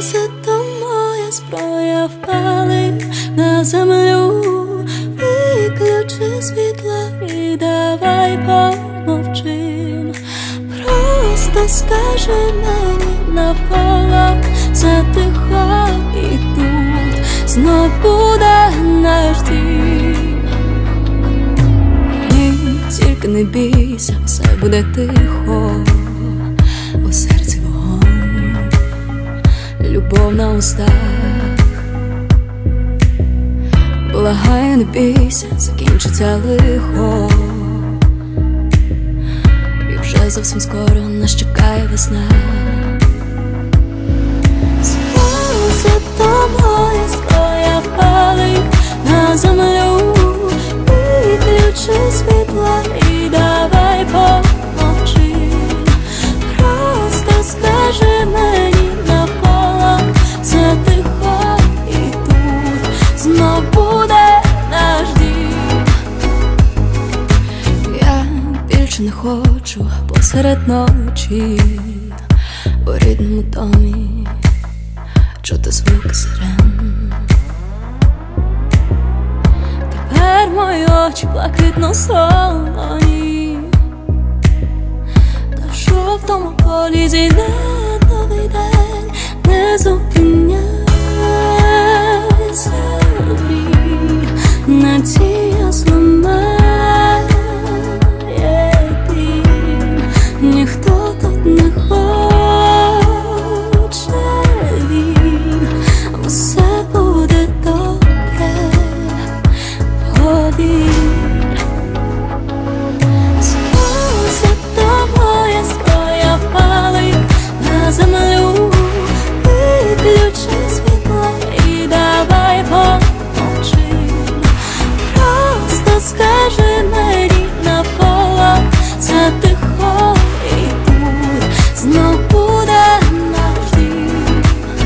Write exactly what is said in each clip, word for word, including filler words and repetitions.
Сльози то моя зброя, впали на землю. Виключи світла і давай помовчим. Просто скажи мені, навколо затихо, і тут знов буде наш дім. Ні, тільки не бійся, все буде тихо. У серці вогонь, любов на устах. Благаю, не бійся, закінчиться лихо. І вже зовсім скоро нас чекає весна. Сльози то моя зброя, впали на землю. Виключи світла і давай помовчи. Просто скажи мені, навколо затихо, і тут знов буде наш дім. Я більше не хочу посеред ночі у рідному домі чути звуки сирен. Тепер мої очі блакитно солоні, та в жовтому полі зійде новий день. Не зупиняйся, мрій, надія зламає дім. Ніхто тут не хоче, він усе буде добре, повір. Сльози то моя зброя, впали на землю. Виключи світло і давай помовчи. Просто скажи мені, навколо затихо, і тут знов буде наш дім.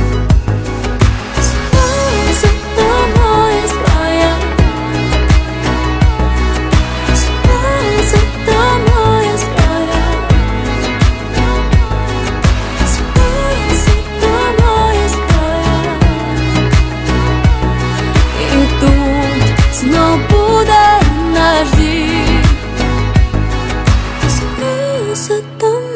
Сльози то моя зброя, сльози то моя зброя, сльози то моя зброя, і тут знов буде наш дім. Сльози то